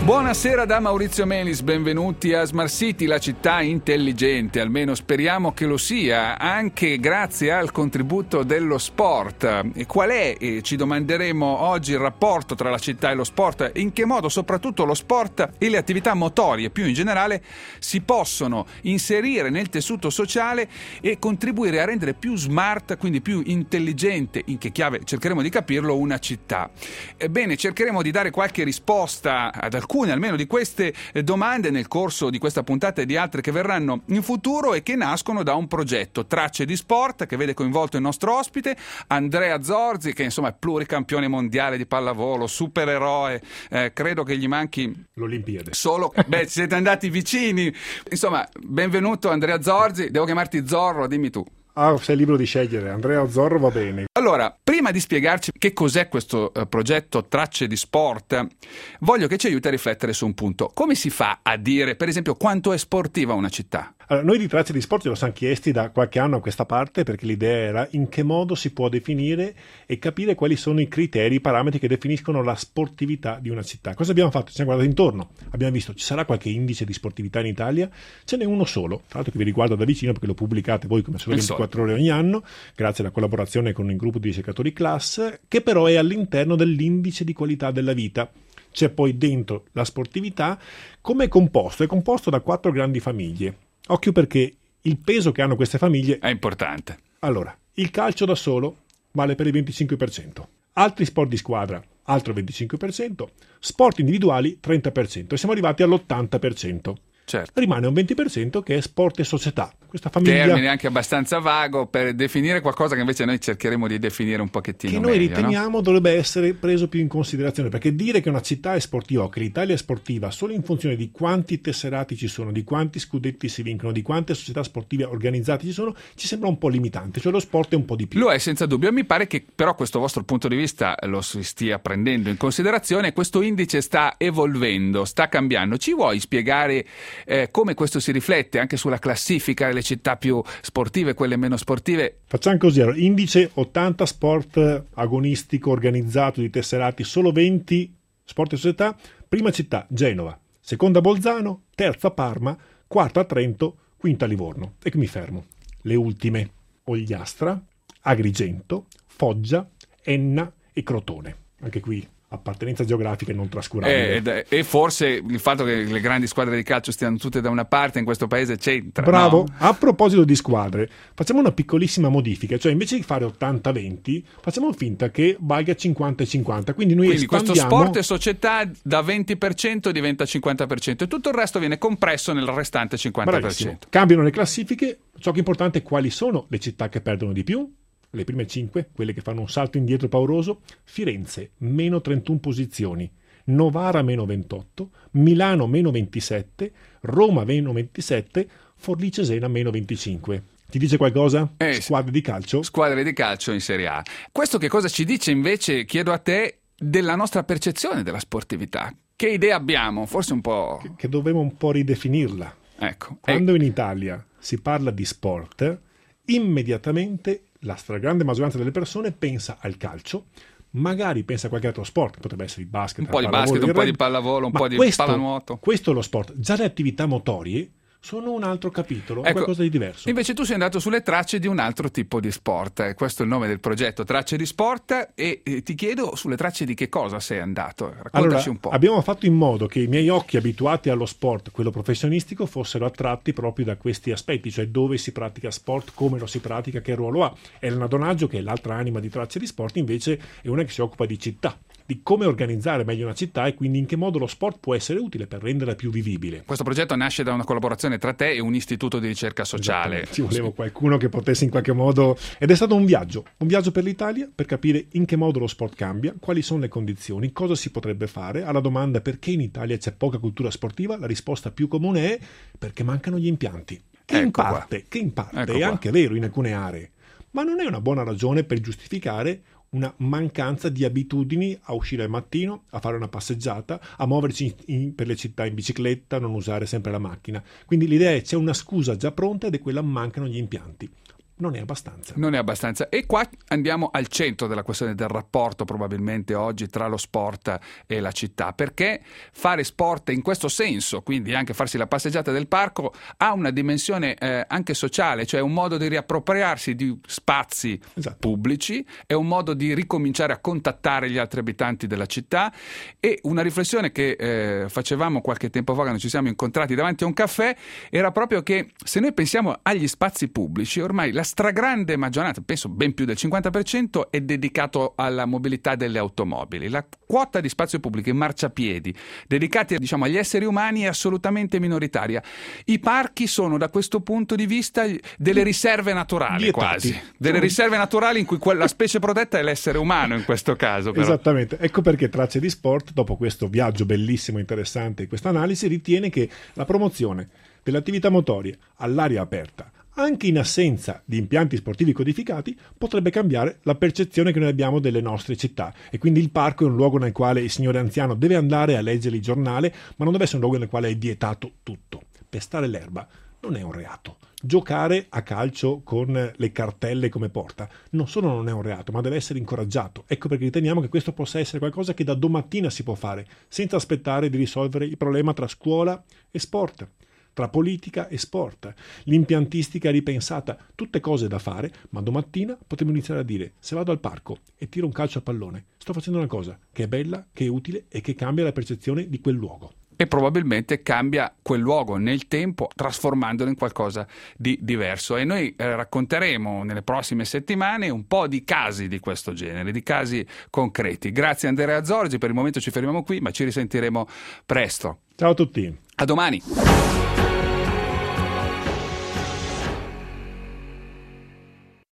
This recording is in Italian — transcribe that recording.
Buonasera da Maurizio Melis, benvenuti a Smart City, la città intelligente, almeno speriamo che lo sia, anche grazie al contributo dello sport. E qual è, ci domanderemo oggi, il rapporto tra la città e lo sport? In che modo soprattutto lo sport e le attività motorie più in generale si possono inserire nel tessuto sociale e contribuire a rendere più smart, quindi più intelligente, in che chiave cercheremo di capirlo, una città? Ebbene, cercheremo di dare qualche risposta ad alcune almeno di queste domande nel corso di questa puntata e di altre che verranno in futuro e che nascono da un progetto Tracce di Sport che vede coinvolto il nostro ospite Andrea Zorzi, che insomma è pluricampione mondiale di pallavolo, supereroe, credo che gli manchi l'Olimpiade solo, siete andati vicini, insomma benvenuto Andrea Zorzi. Devo chiamarti Zorro, dimmi tu. Sei libero di scegliere, Andrea Zorro va bene. Allora, prima di spiegarci che cos'è questo progetto Tracce di Sport, voglio che ci aiuti a riflettere su un punto. Come si fa a dire, per esempio, quanto è sportiva una città? Allora, noi di Tracce di Sport ce lo siamo chiesti da qualche anno a questa parte, perché l'idea era in che modo si può definire e capire quali sono i criteri, i parametri che definiscono la sportività di una città. Cosa abbiamo fatto? Ci siamo guardati intorno, abbiamo visto ci sarà qualche indice di sportività in Italia, ce n'è uno solo, tra l'altro che vi riguarda da vicino perché lo pubblicate voi come Sole 24 Ore ogni anno, grazie alla collaborazione con il gruppo di ricercatori CLAS, che però è all'interno dell'indice di qualità della vita. C'è poi dentro la sportività. Come è composto? È composto da 4 grandi famiglie. Occhio, perché il peso che hanno queste famiglie è importante. Allora, il calcio da solo vale per il 25%, altri sport di squadra altro 25%, sport individuali 30%, e siamo arrivati all'80%. Certo. Rimane un 20% che è sport e società. Questa famiglia, termine anche abbastanza vago per definire qualcosa che invece noi cercheremo di definire un pochettino che noi meglio, riteniamo, no? Dovrebbe essere preso più in considerazione, perché dire che una città è sportiva o che l'Italia è sportiva solo in funzione di quanti tesserati ci sono, di quanti scudetti si vincono, di quante società sportive organizzate ci sono, ci sembra un po' limitante. Cioè lo sport è un po' di più. Lo è senza dubbio. Mi pare che però questo vostro punto di vista lo si stia prendendo in considerazione. Questo indice sta evolvendo, sta cambiando. Ci vuoi spiegare come questo si riflette anche sulla classifica delle città più sportive e quelle meno sportive? Facciamo così: indice 80 sport agonistico organizzato di tesserati, solo 20 sport e società. Prima città Genova, seconda Bolzano, terza Parma, quarta Trento, quinta Livorno. E qui mi fermo. Le ultime: Ogliastra, Agrigento, Foggia, Enna e Crotone. Anche qui appartenenza geografica non trascurabile. E forse il fatto che le grandi squadre di calcio stiano tutte da una parte in questo paese c'entra. Bravo. No? A proposito di squadre, facciamo una piccolissima modifica, cioè invece di fare 80-20 facciamo finta che valga 50-50, quindi espandiamo. Questo sport e società da 20% diventa 50% e tutto il resto viene compresso nel restante 50%. Bravissimo. Cambiano le classifiche. Ciò che è importante è quali sono le città che perdono di più. Le prime 5, quelle che fanno un salto indietro pauroso: Firenze, meno 31 posizioni, Novara, meno 28, Milano, meno 27, Roma, meno 27, Forlì Cesena, meno 25. Ti dice qualcosa? Squadre di calcio? Squadre di calcio in Serie A. Questo che cosa ci dice invece, chiedo a te, della nostra percezione della sportività? Che idea abbiamo? Forse un po'... Che dovremmo un po' ridefinirla. Ecco. Quando in Italia si parla di sport, immediatamente la stragrande maggioranza delle persone pensa al calcio, magari pensa a qualche altro sport, potrebbe essere il basket, un po' di basket, un po' di pallavolo, un po' di pallanuoto. Questo è lo sport. Già le attività motorie sono un altro capitolo, qualcosa di diverso. Invece tu sei andato sulle tracce di un altro tipo di sport. Questo è il nome del progetto, Tracce di Sport, e ti chiedo sulle tracce di che cosa sei andato. Raccontaci un po'. Abbiamo fatto in modo che i miei occhi abituati allo sport, quello professionistico, fossero attratti proprio da questi aspetti, cioè dove si pratica sport, come lo si pratica, che ruolo ha. Elena Donaggio, che è l'altra anima di Tracce di Sport, invece è una che si occupa di città, di come organizzare meglio una città e quindi in che modo lo sport può essere utile per renderla più vivibile. Questo progetto nasce da una collaborazione tra te e un istituto di ricerca sociale. Ci volevo qualcuno che potesse in qualche modo, ed è stato un viaggio per l'Italia, per capire in che modo lo sport cambia, quali sono le condizioni, cosa si potrebbe fare. Alla domanda perché in Italia c'è poca cultura sportiva, la risposta più comune è perché mancano gli impianti, che in parte è anche vero in alcune aree, ma non è una buona ragione per giustificare una mancanza di abitudini a uscire al mattino, a fare una passeggiata, a muoverci per le città in bicicletta, non usare sempre la macchina. Quindi l'idea è c'è una scusa già pronta ed è quella: mancano gli impianti. non è abbastanza. Non è abbastanza. E qua andiamo al centro della questione del rapporto probabilmente oggi tra lo sport e la città, perché fare sport in questo senso, quindi anche farsi la passeggiata del parco, ha una dimensione anche sociale, cioè un modo di riappropriarsi di spazi pubblici, è un modo di ricominciare a contattare gli altri abitanti della città. E una riflessione che facevamo qualche tempo fa quando ci siamo incontrati davanti a un caffè era proprio che se noi pensiamo agli spazi pubblici, ormai la stragrande maggioranza, penso ben più del 50%, è dedicato alla mobilità delle automobili. La quota di spazio pubblico in marciapiedi dedicati, diciamo, agli esseri umani è assolutamente minoritaria. I parchi sono da questo punto di vista delle riserve naturali, vietati. quasi delle riserve naturali in cui la specie protetta è l'essere umano in questo caso, però. Esattamente, ecco perché Tracce di Sport, dopo questo viaggio bellissimo e interessante e questa analisi, ritiene che la promozione delle attività motorie all'aria aperta, anche in assenza di impianti sportivi codificati, potrebbe cambiare la percezione che noi abbiamo delle nostre città. E quindi il parco è un luogo nel quale il signore anziano deve andare a leggere il giornale, ma non deve essere un luogo nel quale è vietato tutto. Pestare l'erba non è un reato. Giocare a calcio con le cartelle come porta non solo non è un reato, ma deve essere incoraggiato. Ecco perché riteniamo che questo possa essere qualcosa che da domattina si può fare, senza aspettare di risolvere il problema tra scuola e sport, tra politica e sport, l'impiantistica ripensata, tutte cose da fare, ma domattina potremo iniziare a dire: se vado al parco e tiro un calcio a pallone, sto facendo una cosa che è bella, che è utile e che cambia la percezione di quel luogo. E probabilmente cambia quel luogo nel tempo, trasformandolo in qualcosa di diverso. E noi racconteremo nelle prossime settimane un po' di casi di questo genere, di casi concreti. Grazie Andrea Zorzi, per il momento ci fermiamo qui, ma ci risentiremo presto. Ciao a tutti. A domani.